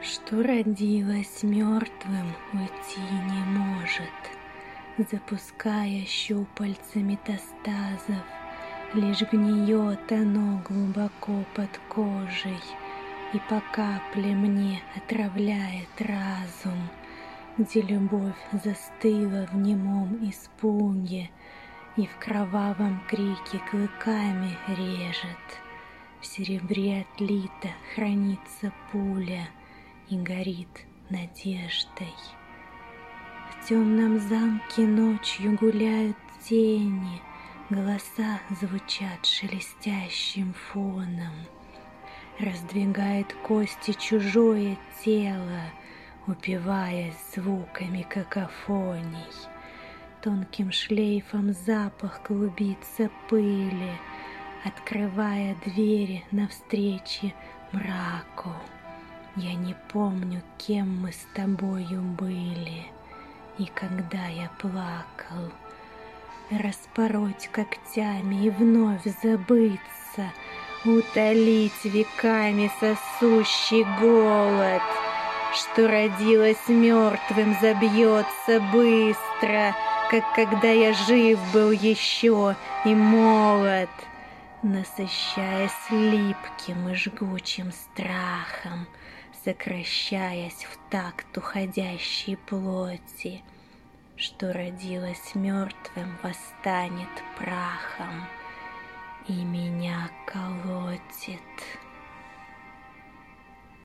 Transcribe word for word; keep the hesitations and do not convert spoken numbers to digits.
Что родилось мертвым, уйти не может, запуская щупальца метастазов, лишь гниет оно глубоко под кожей и по капле мне отравляет разум, где любовь застыла в немом испуге и в кровавом крике клыками режет. В серебре отлита хранится пуля и горит надеждой. В темном замке ночью гуляют тени, голоса звучат шелестящим фоном. Раздвигает кости чужое тело, упиваясь звуками какофоний. Тонким шлейфом запах клубится пыли, открывая двери навстречу мраку. Я не помню, кем мы с тобою были и когда я плакал. Распороть когтями и вновь забыться, утолить веками сосущий голод, что родилось мертвым, забьется быстро, как когда я жив был еще и молод, насыщаясь липким и жгучим страхом, сокращаясь в такт уходящей плоти, что родилось мертвым, восстанет прахом и меня колотит.